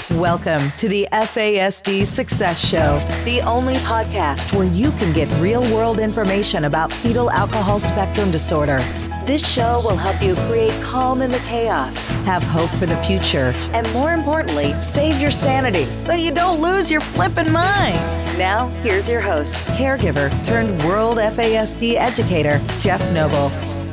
Welcome to the FASD Success Show, the only podcast where you can get real-world information about fetal alcohol spectrum disorder. This show will help you create calm in the chaos, have hope for the future, and more importantly, save your sanity so you don't lose your flippin' mind. Now, here's your host, caregiver turned world FASD educator, Jeff Noble.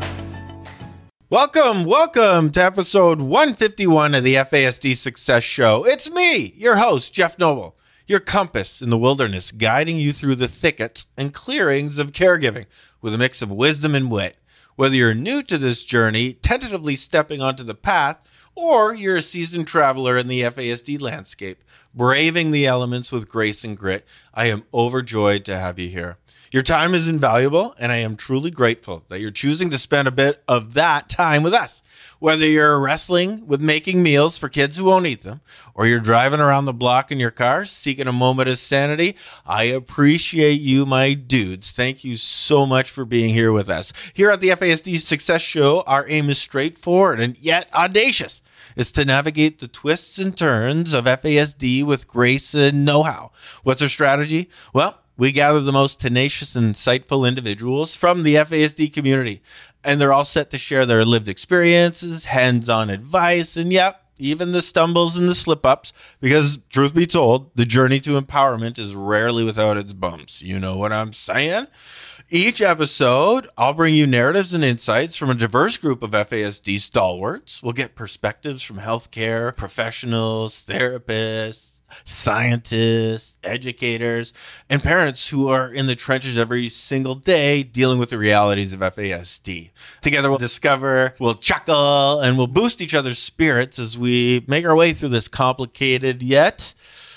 Welcome to episode 151 of the FASD Success Show. It's me, your host, Jeff Noble, your compass in the wilderness, guiding you through the thickets and clearings of caregiving with a mix of wisdom and wit. Whether you're new to this journey, tentatively stepping onto the path, or you're a seasoned traveler in the FASD landscape, braving the elements with grace and grit, I am overjoyed to have you here. Your time is invaluable, and I am truly grateful that you're choosing to spend a bit of that time with us. Whether you're wrestling with making meals for kids who won't eat them, or you're driving around the block in your car seeking a moment of sanity, I appreciate you, my dudes. Thank you so much for being here with us. Here at the FASD Success Show, our aim is straightforward and yet audacious. It's to navigate the twists and turns of FASD with grace and know-how. What's our strategy? Well, we gather the most tenacious and insightful individuals from the FASD community, and they're all set to share their lived experiences, hands-on advice, and even the stumbles and the slip-ups, because truth be told, the journey to empowerment is rarely without its bumps. You know what I'm saying? Each episode, I'll bring you narratives and insights from a diverse group of FASD stalwarts. We'll get perspectives from healthcare professionals, therapists, scientists, educators, and parents who are in the trenches every single day dealing with the realities of FASD. Together we'll discover, we'll chuckle, and we'll boost each other's spirits as we make our way through this complicated yet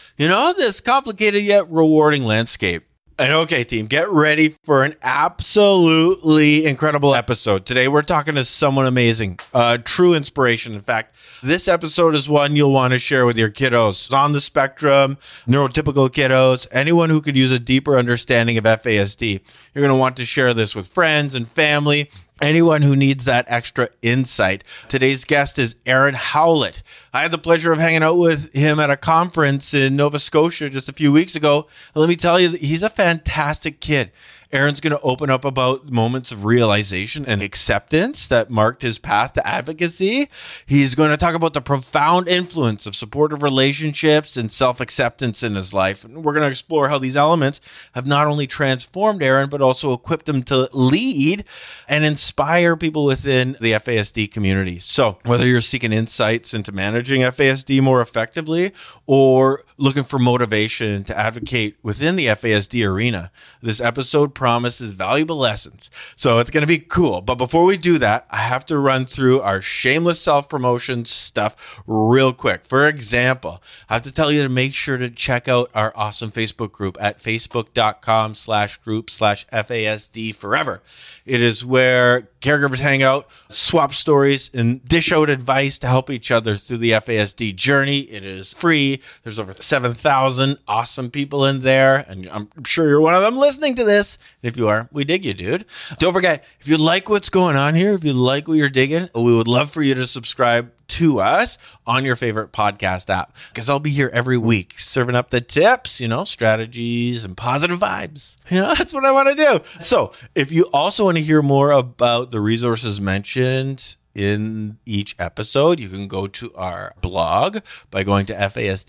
rewarding landscape. And okay, team, get ready for an absolutely incredible episode. Today, we're talking to someone amazing, true inspiration. In fact, this episode is one you'll want to share with your kiddos on the spectrum, neurotypical kiddos, anyone who could use a deeper understanding of FASD. You're going to want to share this with friends and family, anyone who needs that extra insight. Today's guest is Aaron Howlett. I had the pleasure of hanging out with him at a conference in Nova Scotia just a few weeks ago. And let me tell you, he's a fantastic kid. Aaron's going to open up about moments of realization and acceptance that marked his path to advocacy. He's going to talk about the profound influence of supportive relationships and self-acceptance in his life. And we're going to explore how these elements have not only transformed Aaron, but also equipped him to lead and inspire people within the FASD community. So whether you're seeking insights into managing FASD more effectively or looking for motivation to advocate within the FASD arena, this episode promises valuable lessons. So it's going to be cool. But before we do that, I have to run through our shameless self-promotion stuff real quick. For example, I have to tell you to make sure to check out our awesome Facebook group at facebook.com/group/FASD forever. It is where caregivers hang out, swap stories, and dish out advice to help each other through the FASD journey. It is free. There's over 7,000 awesome people in there, and I'm sure you're one of them listening to this. And if you are, we dig you, dude. Don't forget, if you like what's going on here, if you like what you're digging, we would love for you to subscribe to us on your favorite podcast app, because I'll be here every week serving up the tips, strategies and positive vibes. That's what I want to do. So if you also want to hear more about the resources mentioned in each episode, you can go to our blog by going to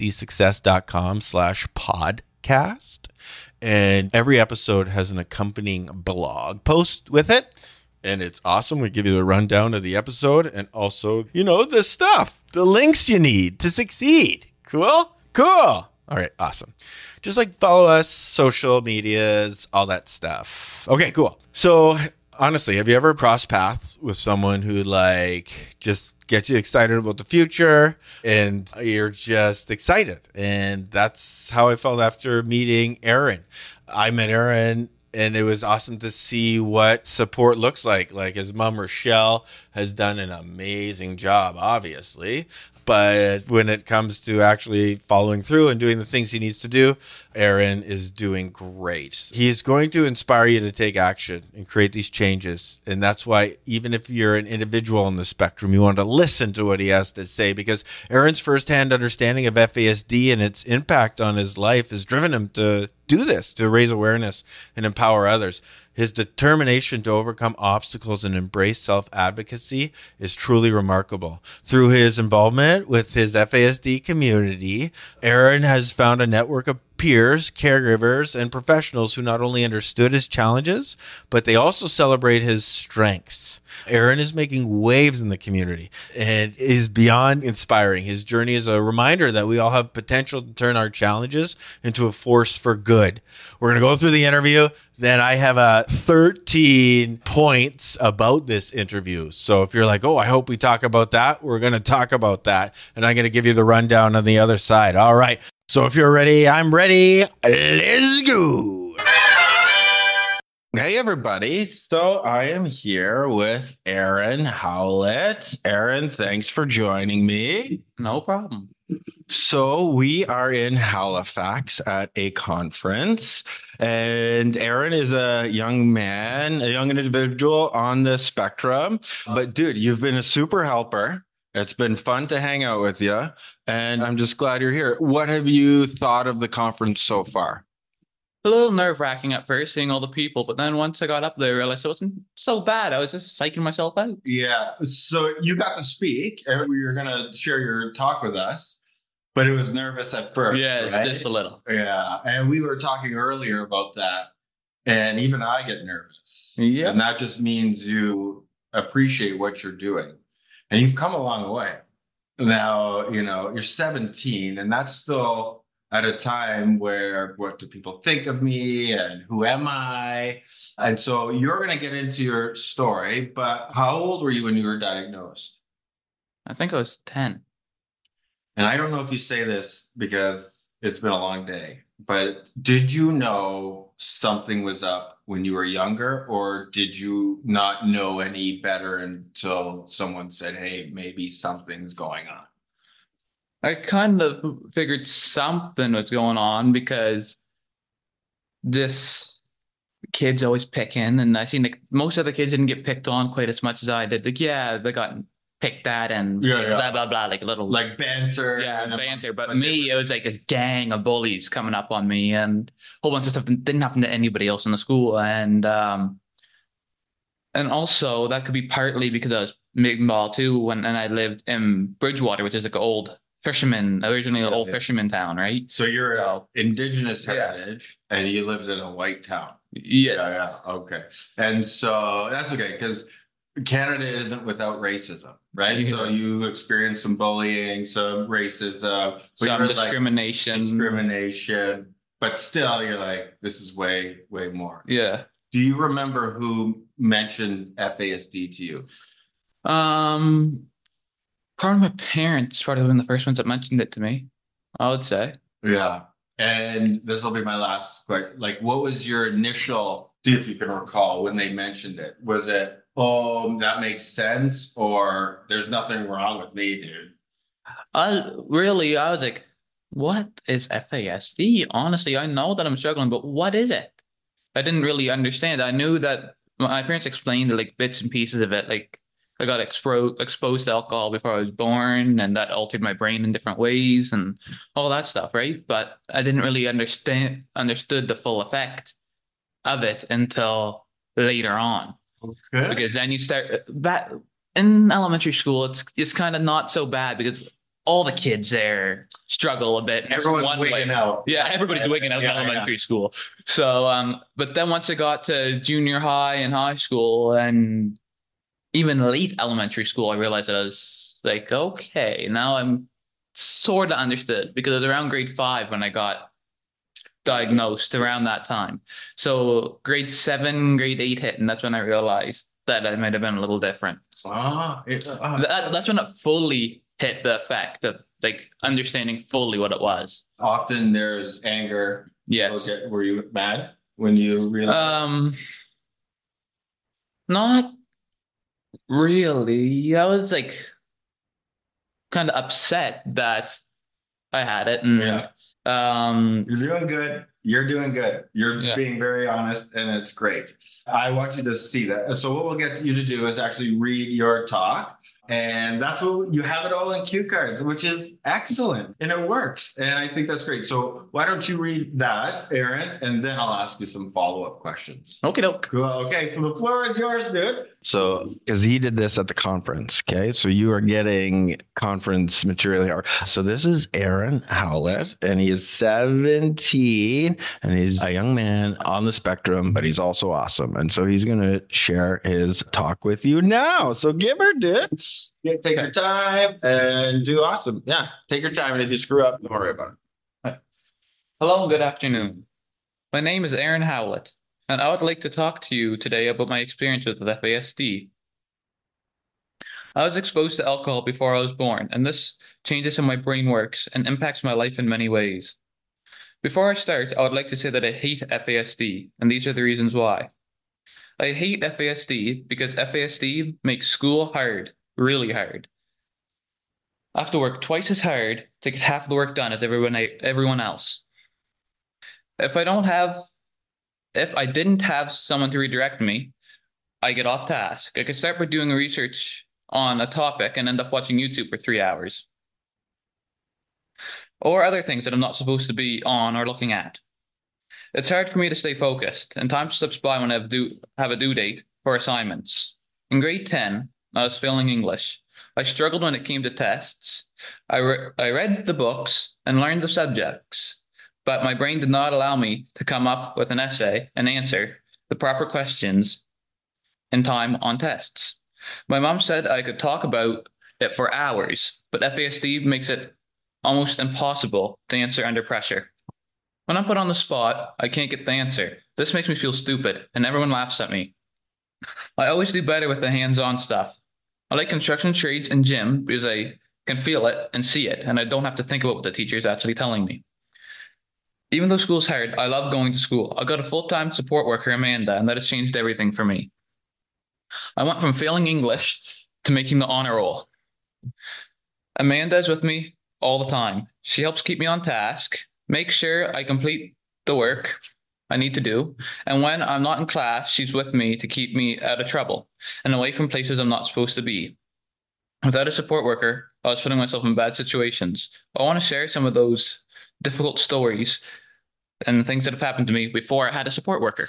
fasdsuccess.com/podcast. And every episode has an accompanying blog post with it. And it's awesome. We give you the rundown of the episode and also, the stuff, the links you need to succeed. Cool? All right. Awesome. Just follow us, social medias, all that stuff. Okay, cool. So honestly, have you ever crossed paths with someone who just gets you excited about the future and you're just excited? And that's how I felt after meeting Aaron. I met Aaron And it was awesome to see what support looks like. Like his mom, Rochelle, has done an amazing job, obviously. But when it comes to actually following through and doing the things he needs to do, Aaron is doing great. He is going to inspire you to take action and create these changes. And that's why even if you're an individual on the spectrum, you want to listen to what he has to say, because Aaron's firsthand understanding of FASD and its impact on his life has driven him to do this, to raise awareness and empower others. His determination to overcome obstacles and embrace self-advocacy is truly remarkable. Through his involvement with his FASD community, Aaron has found a network of peers, caregivers, and professionals who not only understood his challenges, but they also celebrate his strengths. Aaron is making waves in the community and is beyond inspiring. His journey is a reminder that we all have potential to turn our challenges into a force for good. We're going to go through the interview. Then I have 13 points about this interview. So if you're like, oh, I hope we talk about that, we're going to talk about that. And I'm going to give you the rundown on the other side. All right. So if you're ready, I'm ready. Let's go. Hey, everybody. So I am here with Aaron Howlett. Aaron, thanks for joining me. No problem. So we are in Halifax at a conference, and Aaron is a young man, a young individual on the spectrum. But dude, you've been a super helper. It's been fun to hang out with you, and I'm just glad you're here. What have you thought of the conference so far? A little nerve-wracking at first, seeing all the people, but then once I got up there, I realized it wasn't so bad. I was just psyching myself out. Yeah. So you got to speak, and you're going to share your talk with us, but it was nervous at first. Yeah, right? just a little. Yeah. And we were talking earlier about that, and even I get nervous. Yeah. And that just means you appreciate what you're doing. And you've come a long way. Now, you're 17, and that's still at a time where what do people think of me and who am I? And so you're going to get into your story, but how old were you when you were diagnosed? I think I was 10. And I don't know if you say this because it's been a long day, but did you know something was up when you were younger, or did you not know any better until someone said, hey, maybe something's going on? I kind of figured something was going on because this kid's always picking, and I seen like most other kids didn't get picked on quite as much as I did. Like, yeah, they got picked at and blah, blah, blah, like a little... Like banter. Yeah, banter. But me, it was like a gang of bullies coming up on me, and a whole bunch of stuff that didn't happen to anybody else in the school. And also, that could be partly because I was big ball too, and I lived in Bridgewater, which is like an old originally an old fisherman town, right? So you're Indigenous heritage, and you lived in a white town. Yeah. Okay. And so that's okay, because Canada isn't without racism, right? Yeah. So you experienced some bullying, some racism, some discrimination, but still you're like, this is way, way more. Yeah. Do you remember who mentioned FASD to you? Probably my parents probably been the first ones that mentioned it to me, I would say. Yeah. And this will be my last question. Like, what was your initial, if you can recall, when they mentioned it? Was it, oh, that makes sense, or there's nothing wrong with me, dude? I was like, what is FASD? Honestly, I know that I'm struggling, but what is it? I didn't really understand. I knew that my parents explained like bits and pieces of it, like I got exposed to alcohol before I was born, and that altered my brain in different ways and all that stuff, right? But I didn't really understood the full effect of it until later on. Okay. Because then you start that in elementary school, it's kind of not so bad because all the kids there struggle a bit. Everyone's wigging out. Yeah, everybody's wigging out in elementary school. So, but then once I got to junior high and high school and even late elementary school, I realized that I was like, okay, now I'm sort of understood, because it was around grade 5 when I got diagnosed, around that time. So grade 7, grade 8 hit, and that's when I realized that I might have been a little different. That's when it fully hit the effect of like understanding fully what it was. Often there's anger. Yes. Okay. Were you mad when you realized? Not really. I was like kind of upset that I had it, and Yeah. You're doing good. You're doing good. You're Yeah. being very honest, and it's great. I want you to see that. So what we'll get you to do is actually read your talk. And that's what you have it all in cue cards, which is excellent. And it works. And I think that's great. So why don't you read that, Aaron? And then I'll ask you some follow-up questions. Okay, doke. Cool. Okay, so the floor is yours, dude. So, because he did this at the conference, okay? So you are getting conference material here. So this is Aaron Howlett, and he is 17, and he's a young man on the spectrum, but he's also awesome. And so he's going to share his talk with you now. So give her, dude. Yeah, take your time and do awesome. Yeah, take your time. And if you screw up, don't worry about it. Hello, good afternoon. My name is Aaron Howlett, and I would like to talk to you today about my experiences with FASD. I was exposed to alcohol before I was born, and this changes how my brain works and impacts my life in many ways. Before I start, I would like to say that I hate FASD, and these are the reasons why. I hate FASD because FASD makes school hard, really hard. I have to work twice as hard to get half the work done as everyone else. If I didn't have someone to redirect me, I get off task. I could start by doing research on a topic and end up watching YouTube for 3 hours. Or other things that I'm not supposed to be on or looking at. It's hard for me to stay focused, and time slips by when I have a due date for assignments. In grade 10, I was failing English. I struggled when it came to tests. I read the books and learned the subjects, but my brain did not allow me to come up with an essay and answer the proper questions in time on tests. My mom said I could talk about it for hours, but FASD makes it almost impossible to answer under pressure. When I'm put on the spot, I can't get the answer. This makes me feel stupid, and everyone laughs at me. I always do better with the hands-on stuff. I like construction trades and gym because I can feel it and see it, and I don't have to think about what the teacher is actually telling me. Even though school's hard, I love going to school. I got a full-time support worker, Amanda, and that has changed everything for me. I went from failing English to making the honor roll. Amanda is with me all the time. She helps keep me on task, make sure I complete the work I need to do, and when I'm not in class, she's with me to keep me out of trouble and away from places I'm not supposed to be. Without a support worker, I was putting myself in bad situations. I want to share some of those difficult stories and things that have happened to me before I had a support worker.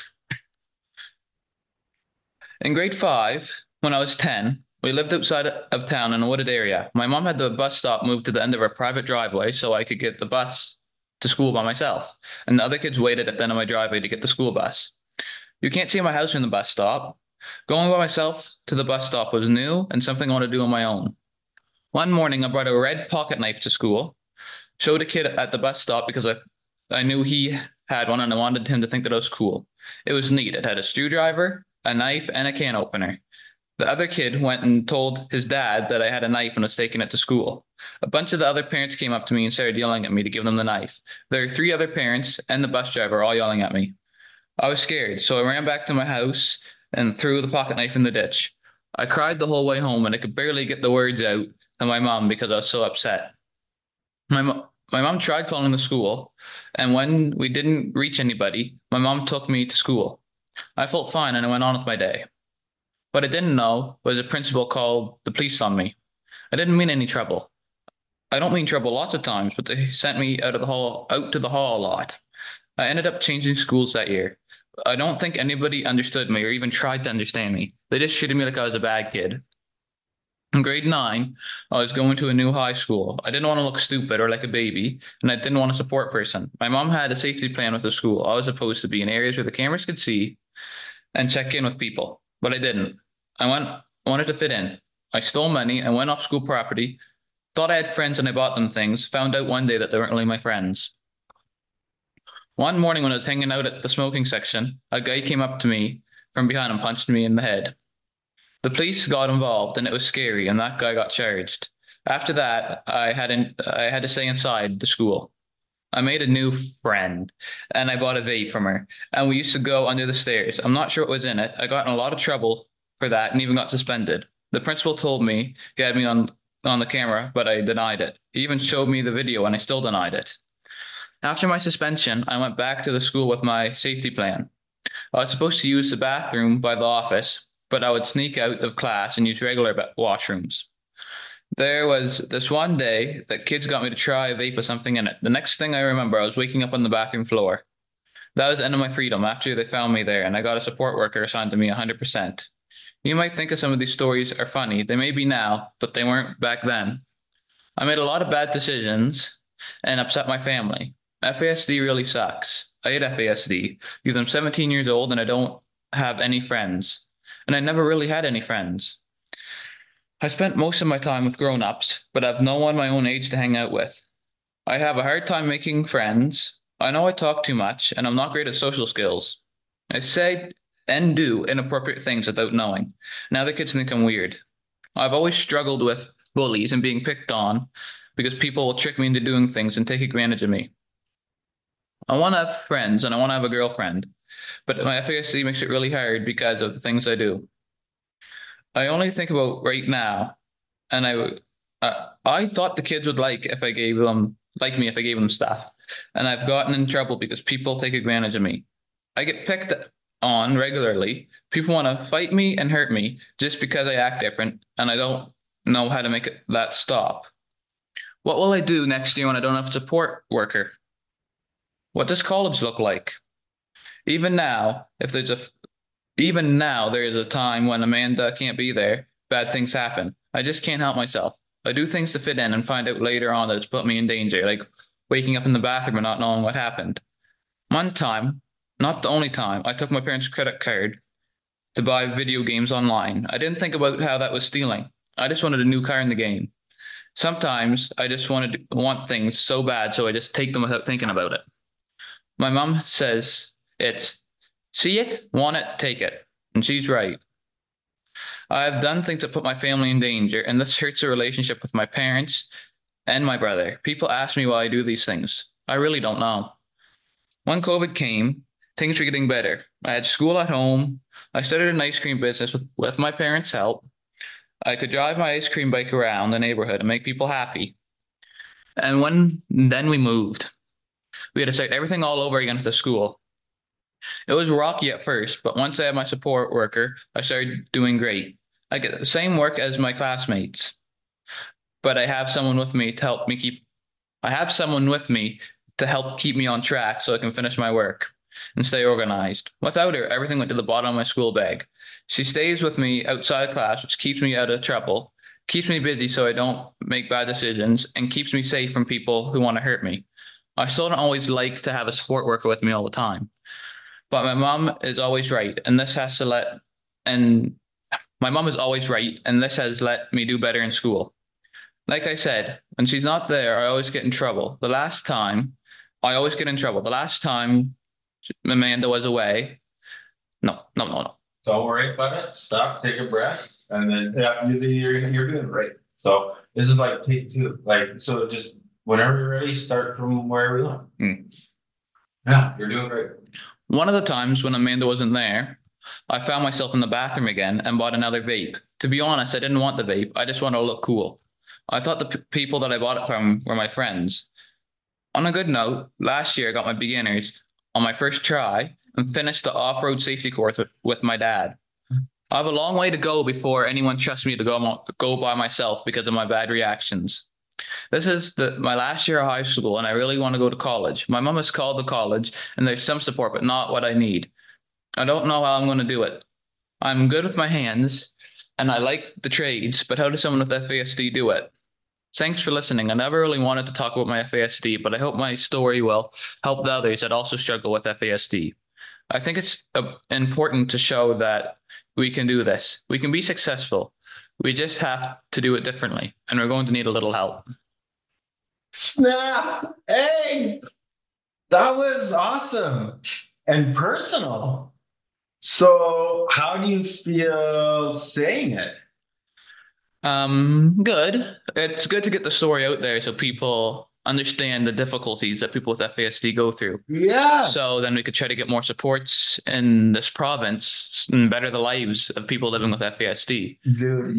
In grade 5, when I was 10, we lived outside of town in a wooded area. My mom had the bus stop moved to the end of our private driveway so I could get the bus to school by myself, and the other kids waited at the end of my driveway to get the school bus. You can't see my house from the bus stop. Going by myself to the bus stop was new and something I want to do on my own. One morning, I brought a red pocket knife to school, showed a kid at the bus stop because I knew he had one and I wanted him to think that I was cool. It was neat. It had a screwdriver, a knife, and a can opener. The other kid went and told his dad that I had a knife and was taking it to school. A bunch of the other parents came up to me and started yelling at me to give them the knife. There were 3 other parents and the bus driver all yelling at me. I was scared, so I ran back to my house and threw the pocket knife in the ditch. I cried the whole way home and I could barely get the words out to my mom because I was so upset. My mom tried calling the school, and when we didn't reach anybody, my mom took me to school. I felt fine and I went on with my day. What I didn't know was the principal called the police on me. I didn't mean any trouble. I don't mean trouble lots of times, but they sent me out to the hall a lot. I ended up changing schools that year. I don't think anybody understood me or even tried to understand me. They just treated me like I was a bad kid. In grade 9, I was going to a new high school. I didn't want to look stupid or like a baby, and I didn't want a support person. My mom had a safety plan with the school. I was supposed to be in areas where the cameras could see and check in with people, but I didn't. I wanted to fit in. I stole money and went off school property, thought I had friends and I bought them things, found out one day that they weren't really my friends. One morning when I was hanging out at the smoking section, a guy came up to me from behind and punched me in the head. The police got involved and it was scary, and that guy got charged. After that, I had to stay inside the school. I made a new friend and I bought a vape from her. And we used to go under the stairs. I'm not sure what was in it. I got in a lot of trouble for that and even got suspended. The principal told me he had me on the camera, but I denied it. He even showed me the video and I still denied it. After my suspension, I went back to the school with my safety plan. I was supposed to use the bathroom by the office, but I would sneak out of class and use regular washrooms. There was this one day that kids got me to try a vape with something in it. The next thing I remember, I was waking up on the bathroom floor. That was the end of my freedom after they found me there, and I got a support worker assigned to me 100%. You might think of some of these stories are funny. They may be now, but they weren't back then. I made a lot of bad decisions and upset my family. FASD really sucks. I hate FASD because I'm 17 years old and I don't have any friends. And I never really had any friends. I spent most of my time with grown-ups, but I've no one my own age to hang out with. I have a hard time making friends. I know I talk too much, and I'm not great at social skills. I say and do inappropriate things without knowing. Now the kids think I'm weird. I've always struggled with bullies and being picked on because people will trick me into doing things and take advantage of me. I want to have friends and I want to have a girlfriend, but my FASD makes it really hard because of the things I do. I only think about right now, and I thought the kids would like me if I gave them stuff, and I've gotten in trouble because people take advantage of me. I get picked on regularly. People want to fight me and hurt me just because I act different, and I don't know how to make that stop. What will I do next year when I don't have a support worker? What does college look like? Even now, there is a time when Amanda can't be there. Bad things happen. I just can't help myself. I do things to fit in and find out later on that it's put me in danger, like waking up in the bathroom and not knowing what happened. One time, not the only time, I took my parents' credit card to buy video games online. I didn't think about how that was stealing. I just wanted a new car in the game. Sometimes I just want things so bad, so I just take them without thinking about it. My mom says it's see it, want it, take it. And she's right. I have done things that put my family in danger, and this hurts the relationship with my parents and my brother. People ask me why I do these things. I really don't know. When COVID came, things were getting better. I had school at home. I started an ice cream business with my parents' help. I could drive my ice cream bike around the neighborhood and make people happy. And then we moved. We had to start everything all over again at the school. It was rocky at first, but once I had my support worker, I started doing great. I get the same work as my classmates, but I have someone with me to help keep me on track so I can finish my work and stay organized. Without her, everything went to the bottom of my school bag. She stays with me outside of class, which keeps me out of trouble, keeps me busy so I don't make bad decisions, and keeps me safe from people who want to hurt me. I still don't always like to have a support worker with me all the time. But my mom is always right, and this has let me do better in school. Like I said, when she's not there, I always get in trouble. The last time Amanda was away. No. Don't worry about it. Stop, take a breath, and then you're doing great. So this is like take two. So just whenever you're ready, start from wherever you want. Yeah, you're doing great. One of the times when Amanda wasn't there, I found myself in the bathroom again and bought another vape. To be honest, I didn't want the vape. I just wanted to look cool. I thought the people that I bought it from were my friends. On a good note, last year I got my beginners on my first try and finished the off-road safety course with my dad. I have a long way to go before anyone trusts me to go by myself because of my bad reactions. This is my last year of high school, and I really want to go to college. My mom has called the college, and there's some support, but not what I need. I don't know how I'm going to do it. I'm good with my hands, and I like the trades, but how does someone with FASD do it? Thanks for listening. I never really wanted to talk about my FASD, but I hope my story will help the others that also struggle with FASD. I think it's important to show that we can do this. We can be successful. We just have to do it differently, and we're going to need a little help. Snap! Hey! That was awesome and personal. So how do you feel saying it? Good. It's good to get the story out there so people understand the difficulties that people with FASD go through. Yeah. So then we could try to get more supports in this province and better the lives of people living with FASD. Dude,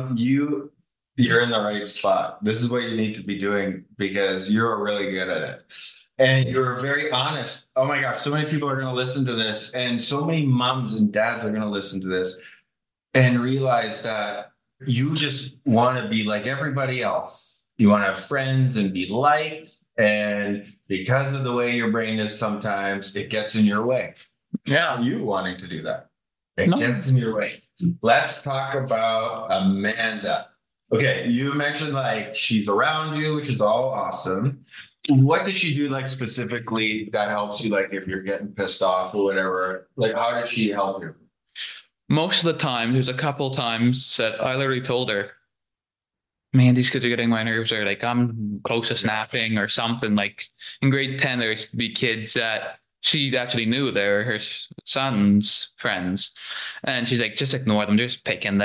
you're in the right spot. This is what you need to be doing because you're really good at it. And you're very honest. Oh my gosh, so many people are going to listen to this, and so many moms and dads are going to listen to this and realize that you just want to be like everybody else. You want to have friends and be liked. And because of the way your brain is sometimes, it gets in your way. Yeah. You wanting to do that. It gets in your way. Let's talk about Amanda. Okay, you mentioned like she's around you, which is all awesome. What does she do like specifically that helps you? Like if you're getting pissed off or whatever, like how does she help you? Most of the time, there's a couple times that I literally told her, man, these kids are getting my nerves, or like I'm close to snapping or something. Like in grade 10, there used to be kids that she actually knew they were her son's friends. And she's like, just ignore them. They're just picking.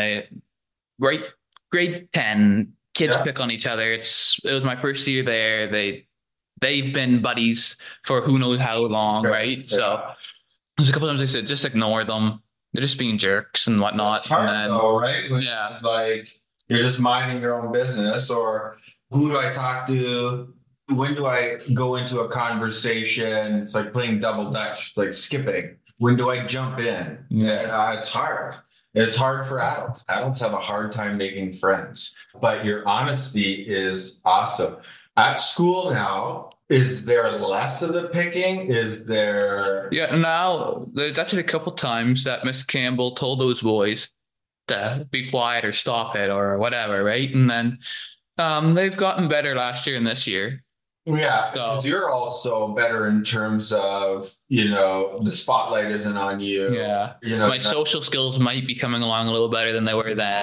Grade 10, kids pick on each other. It was my first year there. They've been buddies for who knows how long, right? So there's a couple times I said, just ignore them. They're just being jerks and whatnot. It's hard though, right? When, yeah. Like you're just minding your own business, or who do I talk to? When do I go into a conversation? It's like playing double dutch. It's like skipping. When do I jump in? Yeah, it's hard. It's hard for adults. Adults have a hard time making friends, but your honesty is awesome. At school now, is there less of the picking? Is there? Yeah, now there's actually a couple times that Miss Campbell told those boys to be quiet or stop it or whatever, right? And then they've gotten better last year and this year. Yeah, because you're also better in terms of, the spotlight isn't on you. Yeah. My social skills might be coming along a little better than they were then.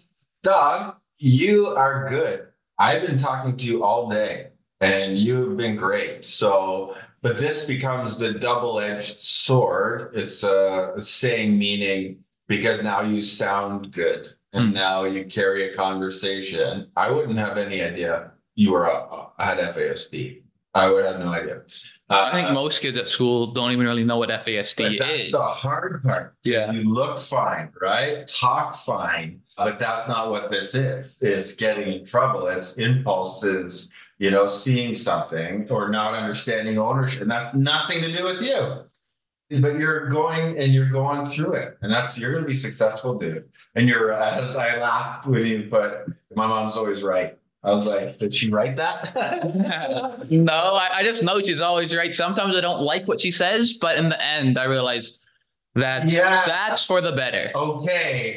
Dog, you are good. I've been talking to you all day and you've been great. So, but this becomes the double-edged sword. It's a saying meaning because now you sound good and now you carry a conversation. I wouldn't have any idea you were at FASD. I would have no idea. I think most kids at school don't even really know what FASD that's is. The hard part. Yeah. You look fine, right? Talk fine, but that's not what this is. It's getting in trouble. It's impulses, seeing something or not understanding ownership. And that's nothing to do with you. But you're going through it. And you're going to be successful, dude. And as I laughed when you put, my mom's always right. I was like, did she write that? No, I just know she's always right. Sometimes I don't like what she says, but in the end, I realize that's for the better. Okay,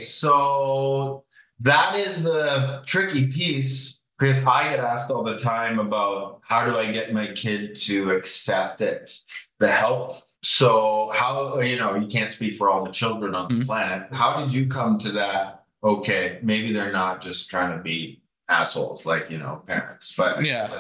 so that is the tricky piece, because I get asked all the time about how do I get my kid to accept it, the help. So how, you can't speak for all the children on the planet. How did you come to that? Okay, maybe they're not just trying to be assholes like parents, but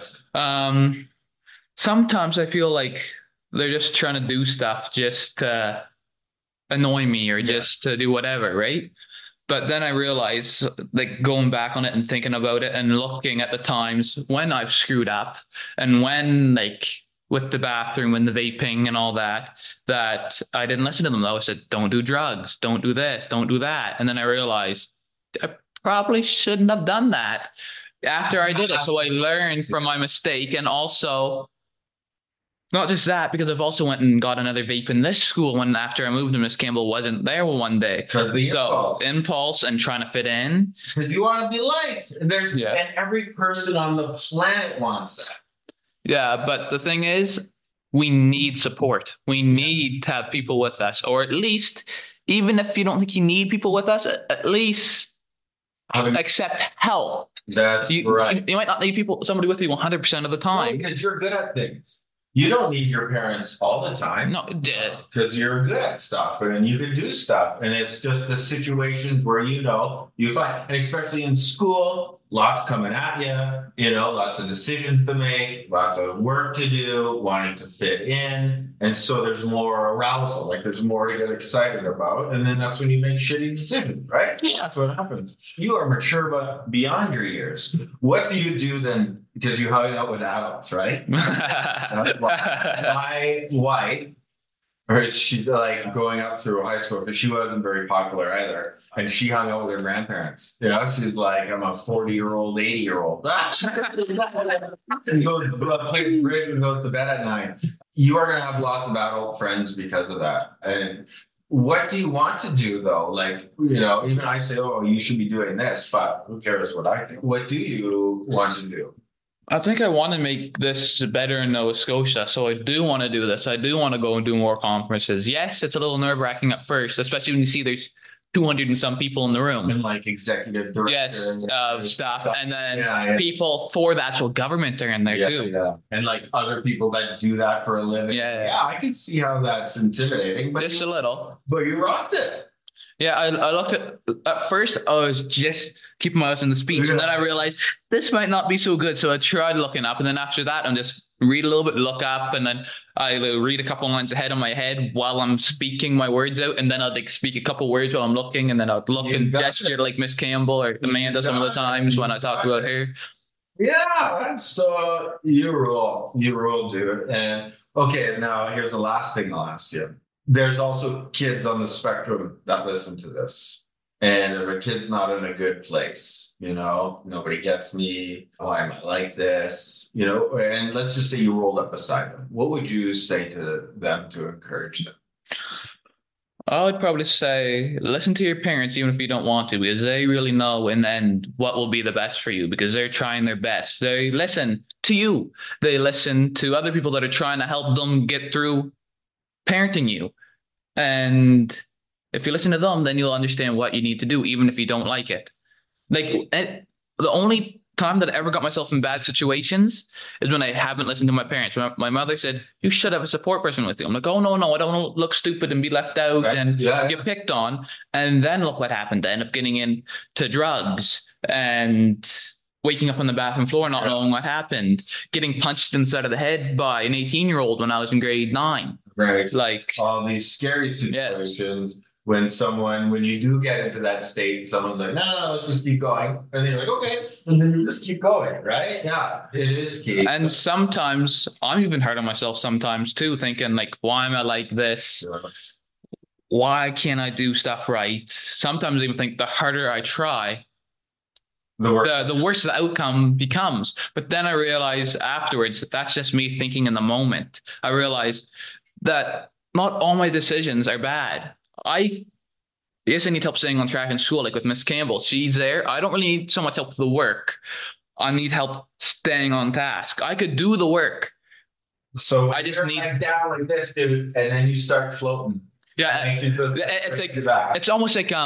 sometimes I feel like they're just trying to do stuff just to annoy me or just to do whatever, right? But then I realize, like, going back on it and thinking about it and looking at the times when I've screwed up and when, like, with the bathroom and the vaping and all that I didn't listen to them though. I said, don't do drugs, don't do this, don't do that. And then I realized I probably shouldn't have done that after I did it. So I learned from my mistake. And also, not just that, because I've also went and got another vape in this school when after I moved to Miss Campbell wasn't there one day. So impulse and trying to fit in. Because you want to be liked. And every person on the planet wants that. Yeah, but the thing is, we need support. We need to have people with us, or at least, even if you don't think you need people with us, at least accept help. That's right. You might not need somebody with you 100% of the time. Because you're good at things. You don't need your parents all the time. No, because you're good at stuff and you can do stuff. And it's just the situations where you find, and especially in school, lots coming at you, lots of decisions to make, lots of work to do, wanting to fit in. And so there's more arousal, like there's more to get excited about. And then that's when you make shitty decisions, right? Yeah, that's what happens. You are mature, but beyond your years. What do you do then? Because you hung out with adults, right? My wife, or she's like growing up through high school because she wasn't very popular either. And she hung out with her grandparents. She's like, I'm a 40-year-old, 80-year-old. She plays bridge and goes to bed at 9. You are going to have lots of adult friends because of that. And what do you want to do though? Like, even I say, oh, you should be doing this, but who cares what I think? What do you want to do? I think I want to make this better in Nova Scotia. So I do want to do this. I do want to go and do more conferences. Yes, it's a little nerve-wracking at first, especially when you see there's 200 and some people in the room. And like executive director. Yes, staff. And then people for the actual government are in there too. Yeah. And like other people that do that for a living. Yeah, I can see how that's intimidating. But just a little. But you rocked it. Yeah, I looked at first, I was just keeping my eyes on the speech. And then I realized this might not be so good. So I tried looking up. And then after that, I'm just read a little bit, look up. And then I read a couple of lines ahead in my head while I'm speaking my words out. And then I'd like speak a couple words while I'm looking. And then I'd look and gesture like Miss Campbell or Amanda some of the times when I talk about her. Yeah, so you rule, dude. And okay, now here's the last thing I'll ask you. There's also kids on the spectrum that listen to this. And if a kid's not in a good place, nobody gets me. Why am I like this? And let's just say you rolled up beside them. What would you say to them to encourage them? I would probably say, listen to your parents, even if you don't want to, because they really know in the end what will be the best for you, because they're trying their best. They listen to you. They listen to other people that are trying to help them get through parenting you. And if you listen to them, then you'll understand what you need to do, even if you don't like it. Like the only time that I ever got myself in bad situations is when I haven't listened to my parents. When my mother said, you should have a support person with you. I'm like, oh, no, I don't want to look stupid and be left out and get picked on. And then look what happened. I ended up getting into drugs and waking up on the bathroom floor, not knowing what happened, getting punched inside of the head by an 18-year-old when I was in grade 9. Right. Like all these scary situations when you do get into that state, someone's like, no, let's just keep going. And then you're like, okay. And then you just keep going, right? Yeah, it is key. And sometimes I'm even hard on myself sometimes too, thinking like, why am I like this? Sure. Why can't I do stuff right? Sometimes I even think the harder I try, the worse the outcome becomes. But then I realize afterwards that that's just me thinking in the moment. I realize that not all my decisions are bad. I need help staying on track in school, like with Miss Campbell. She's there. I don't really need so much help with the work. I need help staying on task. I could do the work. So I just need down like this, dude, and then you start floating. Yeah, it's almost like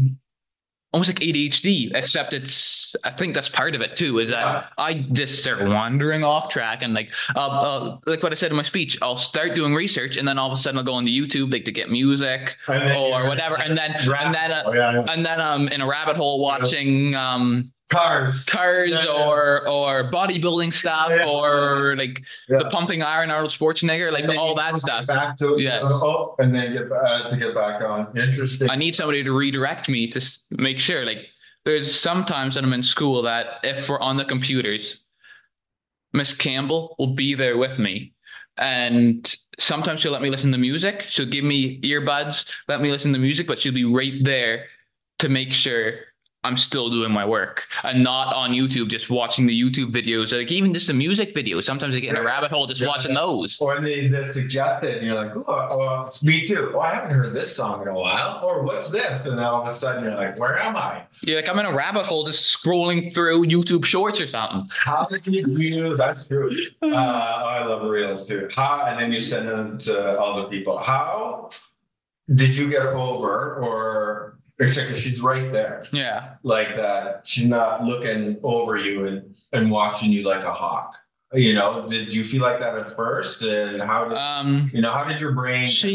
ADHD, except I think that's part of it too, is that I just start wandering off track and like what I said in my speech, I'll start doing research and then all of a sudden I'll go onto YouTube like to get music or whatever. And then I'm in a rabbit hole watching, cars or bodybuilding stuff or like the pumping iron Arnold Schwarzenegger, like all that stuff. Back to and then get back on. Interesting. I need somebody to redirect me to make sure. Like there's sometimes that I'm in school that if we're on the computers, Miss Campbell will be there with me. And sometimes she'll let me listen to music. She'll give me earbuds, let me listen to music, but she'll be right there to make sure I'm still doing my work and not on YouTube just watching the YouTube videos, like even just the music videos. Sometimes I get in a rabbit hole just watching those. Or they suggest it and you're like, oh, me too. Oh, I haven't heard this song in a while. Or what's this? And then all of a sudden you're like, where am I? You're like, I'm in a rabbit hole just scrolling through YouTube shorts or something. How did you do? That's true. I love reels too. And then you send them to all the people. How did you get over or... Except because she's right there. Yeah. Like that. She's not looking over you and watching you like a hawk. Did you feel like that at first? And how did your brain?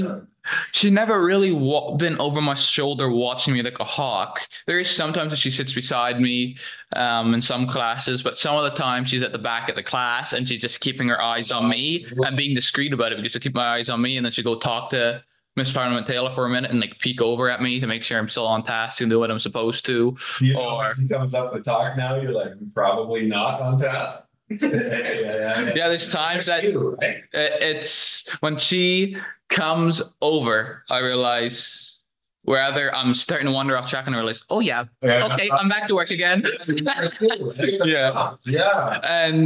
She never really been over my shoulder watching me like a hawk. There is sometimes that she sits beside me in some classes, but some of the time she's at the back of the class and she's just keeping her eyes on me and being discreet about it because I keep my eyes on me, and then she go talk to Miss Parliament Taylor for a minute and like peek over at me to make sure I'm still on task and do what I'm supposed to. You know, when he comes up to talk now, you're like, probably not on task. Yeah, there's times that it's when she comes over, I realize whether I'm starting to wander off track and I realize, oh yeah, okay, I'm back to work again. Yeah.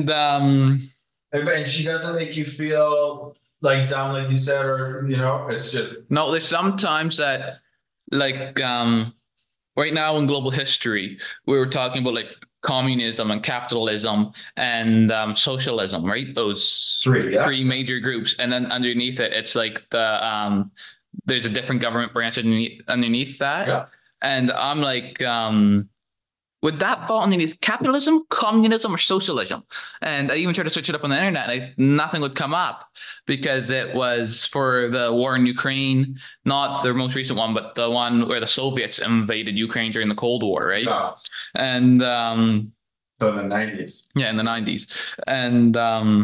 And she doesn't make you feel like dumb, like you said, or it's just no. There's sometimes that like right now in global history, we were talking about like communism and capitalism and socialism, right? Those three major groups, and then underneath it, it's like the there's a different government branch underneath that, and I'm like, would that fall underneath capitalism, communism, or socialism? And I even tried to search it up on the internet, and nothing would come up because it was for the war in Ukraine, not the most recent one, but the one where the Soviets invaded Ukraine during the Cold War, right? No. And so in the 90s. Yeah, in the 90s. And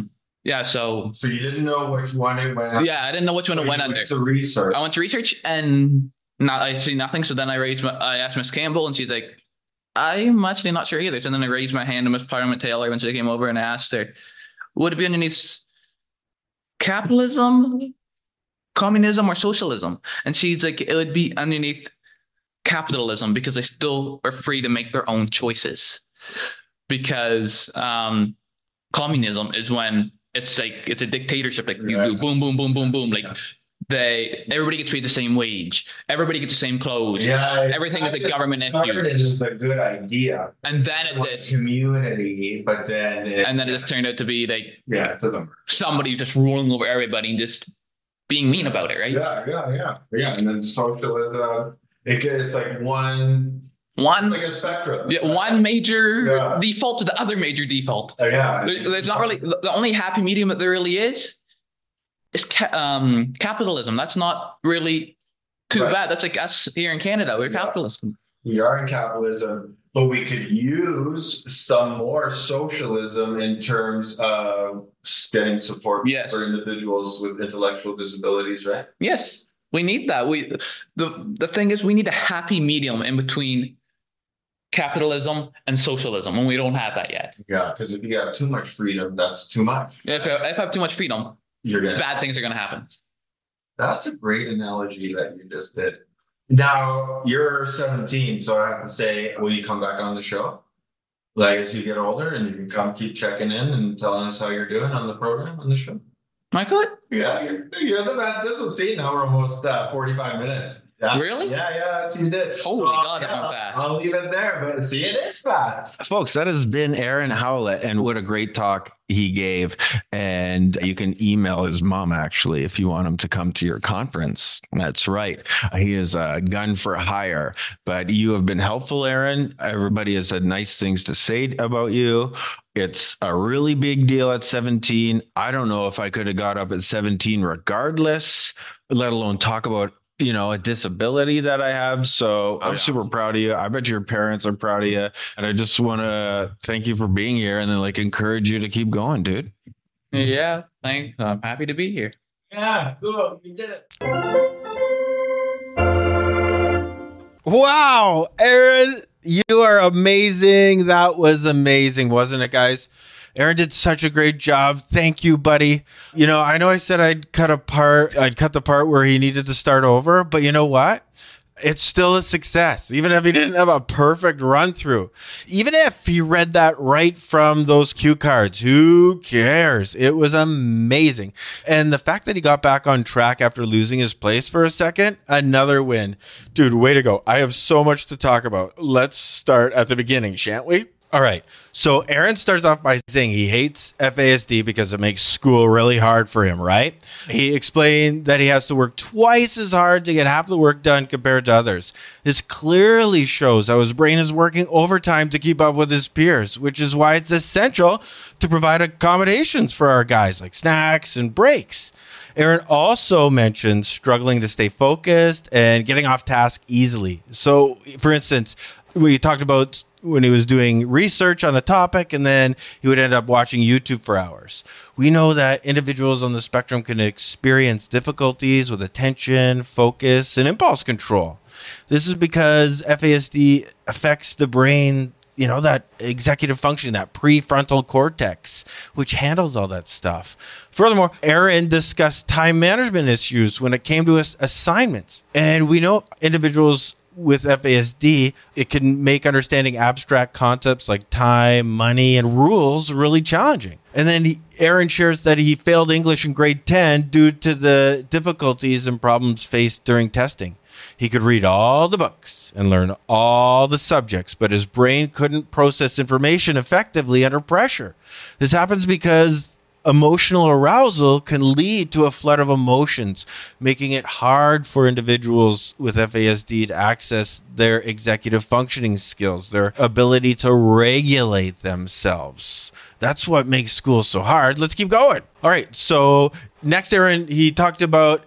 so you didn't know which one it went under? Yeah, I didn't know which one it went under. To research. I went to research and I see nothing. So then I asked Miss Campbell, and she's like, I'm actually not sure either. So then I raised my hand to Miss Parliament Taylor when she came over, and I asked her, would it be underneath capitalism, communism, or socialism? And she's like, it would be underneath capitalism because they still are free to make their own choices. Because communism is when it's like it's a dictatorship, like you do boom, boom, boom, boom, boom, like everybody gets paid the same wage, everybody gets the same clothes, everything is a government influence. Is a good idea, and then it's community, but then it just turned out to be like it doesn't work. Somebody just ruling over everybody and just being mean about it, right? Yeah, and then socialism, it's like one. It's like a spectrum. Yeah, one major default to the other major default. There's not really the only happy medium that there really is capitalism. That's not really too bad. That's like us here in Canada. We're capitalism. We are in capitalism, but we could use some more socialism in terms of getting support for individuals with intellectual disabilities, right? Yes, we need that. The thing is, we need a happy medium in between capitalism and socialism, and we don't have that yet. Yeah, because if you have too much freedom, that's too much. If I have too much freedom, bad things are going to happen. That's a great analogy that you just did. Now, you're 17, so I have to say, will you come back on the show? Like, as you get older, and you can come keep checking in and telling us how you're doing on the program, on the show? I could. Yeah, you're the best. This will see now we're almost 45 minutes. Yeah. Really? Yeah, you did. Holy God, that went fast. I'll leave it there, but see, it is fast. Folks, that has been Aaron Howlett, and what a great talk he gave. And you can email his mom, actually, if you want him to come to your conference. That's right. He is a gun for hire, but you have been helpful, Aaron. Everybody has had nice things to say about you. It's a really big deal at 17. I don't know if I could have got up at 17 regardless, let alone talk about a disability that I have. So I'm super proud of you. I bet your parents are proud of you. And I just want to thank you for being here and then encourage you to keep going, dude. Yeah, thanks. I'm happy to be here. Yeah, cool. You did it. Wow, Aaron, you are amazing. That was amazing, wasn't it, guys? Aaron did such a great job. Thank you, buddy. I know I said I'd cut the part where he needed to start over, but you know what? It's still a success, even if he didn't have a perfect run through. Even if he read that right from those cue cards, who cares? It was amazing. And the fact that he got back on track after losing his place for a second, another win. Dude, way to go. I have so much to talk about. Let's start at the beginning, shan't we? All right. So Aaron starts off by saying he hates FASD because it makes school really hard for him, right? He explained that he has to work twice as hard to get half the work done compared to others. This clearly shows how his brain is working overtime to keep up with his peers, which is why it's essential to provide accommodations for our guys like snacks and breaks. Aaron also mentioned struggling to stay focused and getting off task easily. So, for instance, we talked about when he was doing research on a topic and then he would end up watching YouTube for hours. We know that individuals on the spectrum can experience difficulties with attention, focus, and impulse control. This is because FASD affects the brain, that executive function, that prefrontal cortex, which handles all that stuff. Furthermore, Aaron discussed time management issues when it came to assignments. And we know individuals with FASD, it can make understanding abstract concepts like time, money, and rules really challenging. And then Aaron shares that he failed English in grade 10 due to the difficulties and problems faced during testing. He could read all the books and learn all the subjects, but his brain couldn't process information effectively under pressure. This happens because emotional arousal can lead to a flood of emotions, making it hard for individuals with FASD to access their executive functioning skills, their ability to regulate themselves. That's what makes school so hard. Let's keep going. All right. So next, Aaron, he talked about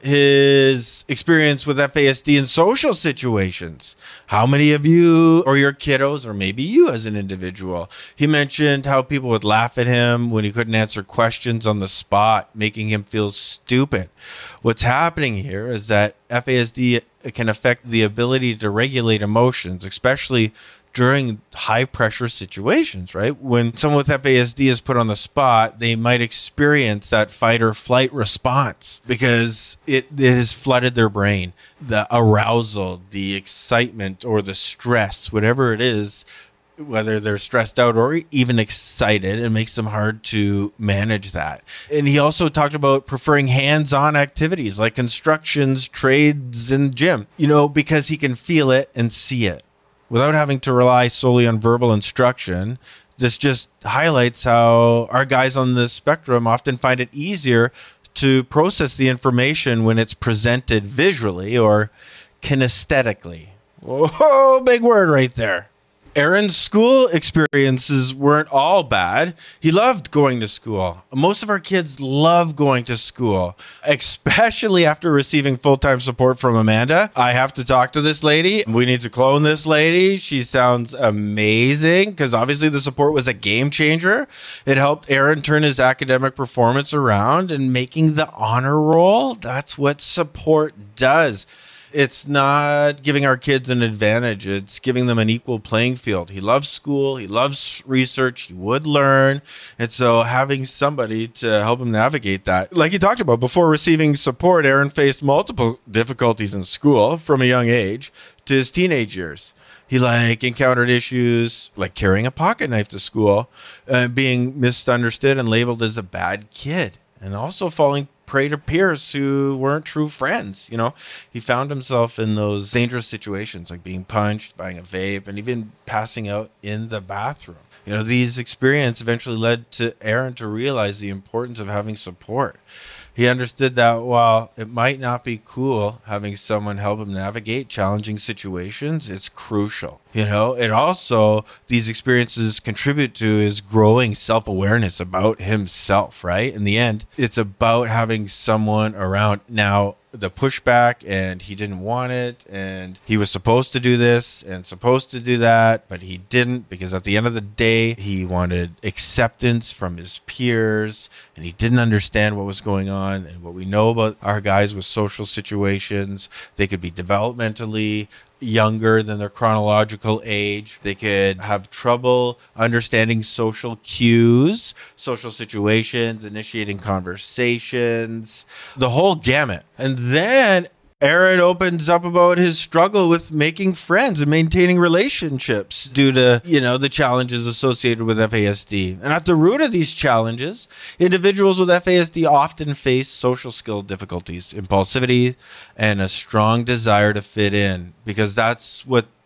his experience with FASD in social situations. How many of you or your kiddos, or maybe you as an individual, he mentioned how people would laugh at him when he couldn't answer questions on the spot, making him feel stupid. What's happening here is that FASD can affect the ability to regulate emotions, especially during high pressure situations, right? When someone with FASD is put on the spot, they might experience that fight or flight response because it has flooded their brain. The arousal, the excitement, or the stress, whatever it is, whether they're stressed out or even excited, it makes them hard to manage that. And he also talked about preferring hands-on activities like constructions, trades, and gym, because he can feel it and see it without having to rely solely on verbal instruction. This just highlights how our guys on the spectrum often find it easier to process the information when it's presented visually or kinesthetically. Whoa, big word right there. Aaron's school experiences weren't all bad. He loved going to school. Most of our kids love going to school, especially after receiving full-time support from Amanda. I have to talk to this lady. We need to clone this lady. She sounds amazing because obviously the support was a game changer. It helped Aaron turn his academic performance around and making the honor roll. That's what support does. It's not giving our kids an advantage. It's giving them an equal playing field. He loves school. He loves research. He would learn. And so having somebody to help him navigate that, like he talked about, before receiving support, Aaron faced multiple difficulties in school from a young age to his teenage years. He encountered issues like carrying a pocket knife to school, being misunderstood and labeled as a bad kid, and also falling prey to peers who weren't true friends. He found himself in those dangerous situations like being punched, buying a vape, and even passing out in the bathroom. These experiences eventually led to Aaron to realize the importance of having support. He understood that while it might not be cool having someone help him navigate challenging situations, it's crucial. It also, these experiences contribute to his growing self-awareness about himself, right? In the end, it's about having someone around. Now, the pushback, and he didn't want it, and he was supposed to do this and supposed to do that, but he didn't, because at the end of the day, he wanted acceptance from his peers, and he didn't understand what was going on. And what we know about our guys with social situations, they could be developmentally younger than their chronological age. They could have trouble understanding social cues, social situations, initiating conversations, the whole gamut. And then Aaron opens up about his struggle with making friends and maintaining relationships due to, the challenges associated with FASD. And at the root of these challenges, individuals with FASD often face social skill difficulties, impulsivity, and a strong desire to fit in, because that's what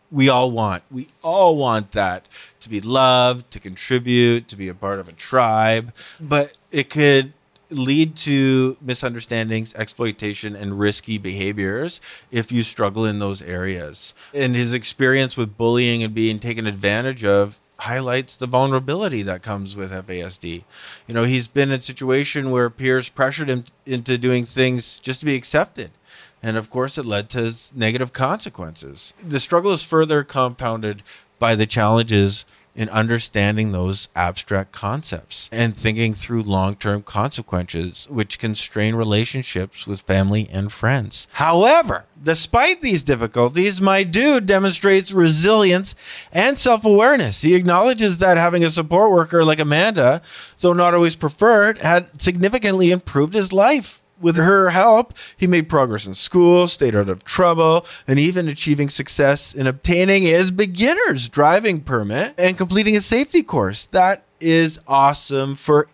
we all want. We all want that, to be loved, to contribute, to be a part of a tribe. But it could lead to misunderstandings, exploitation, and risky behaviors if you struggle in those areas. And his experience with bullying and being taken advantage of highlights the vulnerability that comes with FASD. You know, he's been in a situation where peers pressured him into doing things just to be accepted. And of course, it led to negative consequences. The struggle is further compounded by the challenges in understanding those abstract concepts and thinking through long-term consequences, which can strain relationships with family and friends. However, despite these difficulties, my dude demonstrates resilience and self-awareness. He acknowledges that having a support worker like Amanda, though not always preferred, had significantly improved his life. With her help, he made progress in school, stayed out of trouble, and even achieving success in obtaining his beginner's driving permit and completing a safety course. That is awesome for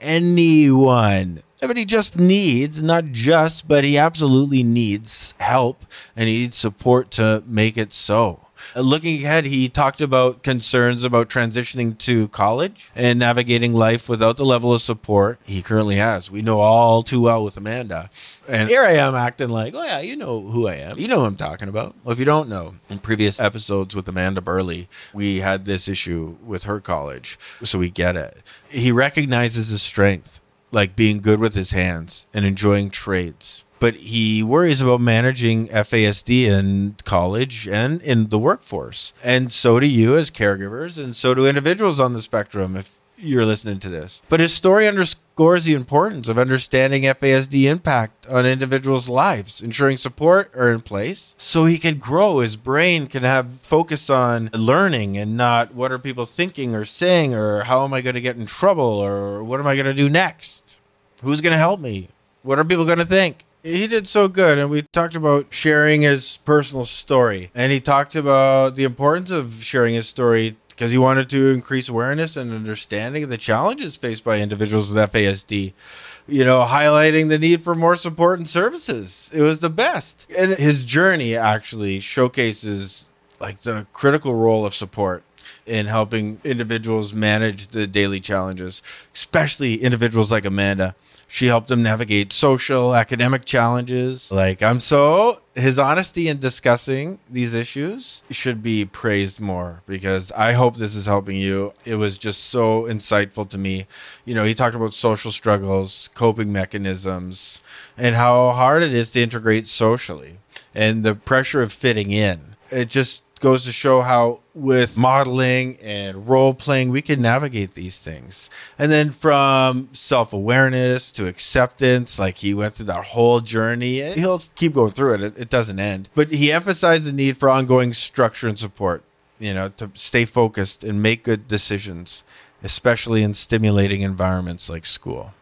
anyone. But he just needs, not just, but he absolutely needs help, and he needs support to make it so. Looking ahead, he talked about concerns about transitioning to college and navigating life without the level of support he currently has. We know all too well with Amanda. And here I am acting like, oh yeah, you know who I am. You know who I'm talking about. Well, if you don't know, in previous episodes with Amanda Burley, we had this issue with her college, so we get it. He recognizes his strength, like being good with his hands and enjoying trades. But he worries about managing FASD in college and in the workforce. And so do you as caregivers, and so do individuals on the spectrum if you're listening to this. But his story underscores the importance of understanding FASD impact on individuals' lives, ensuring support are in place so he can grow. His brain can have focus on learning and not what are people thinking or saying or how am I going to get in trouble or what am I going to do next? Who's going to help me? What are people going to think? He did so good, and we talked about sharing his personal story, and he talked about the importance of sharing his story because he wanted to increase awareness and understanding of the challenges faced by individuals with FASD, you know, highlighting the need for more support and services. It was the best. And his journey actually showcases like the critical role of support in helping individuals manage the daily challenges, especially individuals like Amanda. She helped him navigate social, academic challenges. His honesty in discussing these issues should be praised more because I hope this is helping you. It was just so insightful to me. You know, he talked about social struggles, coping mechanisms, and how hard it is to integrate socially and the pressure of fitting in. It just goes to show how with modeling and role playing, we can navigate these things. And then from self-awareness to acceptance, like he went through that whole journey and he'll keep going through it. It doesn't end. But he emphasized the need for ongoing structure and support, you know, to stay focused and make good decisions, especially in stimulating environments like school.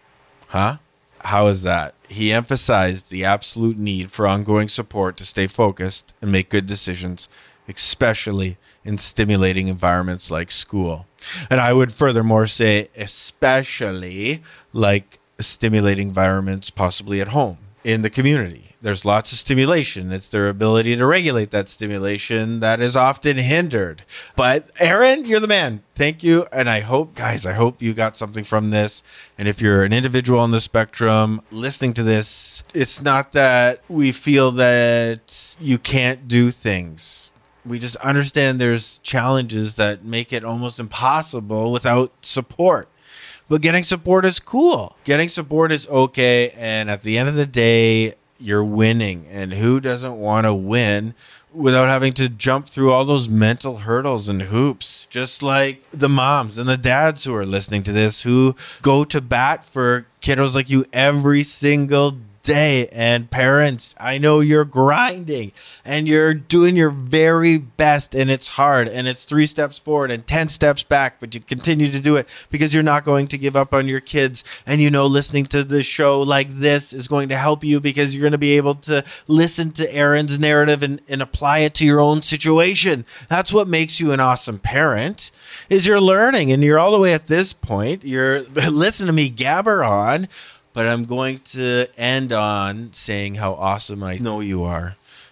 Huh? How is that? He emphasized the absolute need for ongoing support to stay focused and make good decisions, especially in stimulating environments like school. And I would furthermore say, especially like stimulating environments possibly at home, in the community. There's lots of stimulation. It's their ability to regulate that stimulation that is often hindered. But Aaron, you're the man. Thank you. And I hope you got something from this. And if you're an individual on the spectrum listening to this, it's not that we feel that you can't do things. We just understand there's challenges that make it almost impossible without support. But getting support is cool. Getting support is okay. And at the end of the day, you're winning. And who doesn't want to win without having to jump through all those mental hurdles and hoops? Just like the moms and the dads who are listening to this, who go to bat for kiddos like you every single day. And parents, I know you're grinding and you're doing your very best, and it's hard and it's 3 steps forward and 10 steps back, but you continue to do it because you're not going to give up on your kids. And you know, listening to this show like this is going to help you because you're going to be able to listen to Aaron's narrative and apply it to your own situation. That's what makes you an awesome parent, is you're learning, and you're all the way at this point. You're listening to me gabber on. But I'm going to end on saying how awesome I know you are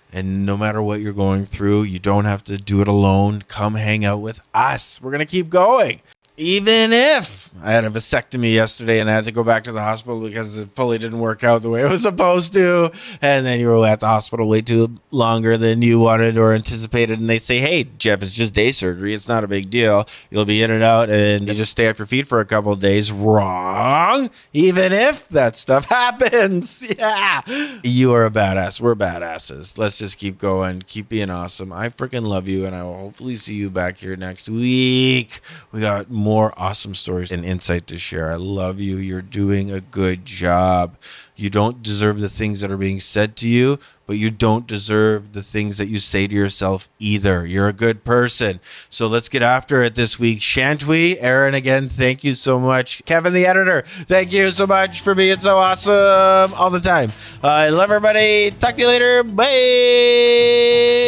And no matter what you're going through, you don't have to do it alone. Come hang out with us. We're going to keep going. Even if I had a vasectomy yesterday and I had to go back to the hospital because it fully didn't work out the way it was supposed to, and then you were at the hospital way too longer than you wanted or anticipated, and they say, hey, Jeff, it's just day surgery. It's not a big deal. You'll be in and out, and you just stay off your feet for a couple of days. Wrong. Even if that stuff happens. Yeah. You are a badass. We're badasses. Let's just keep going. Keep being awesome. I freaking love you, and I will hopefully see you back here next week. We got more awesome stories and insight to share. I love you. You're doing a good job. You don't deserve the things that are being said to you, but you don't deserve the things that you say to yourself either. You're a good person. So let's get after it this week. Shan't we? Aaron, again, thank you so much. Kevin, the editor, thank you so much for being so awesome all the time. I love everybody. Talk to you later. Bye.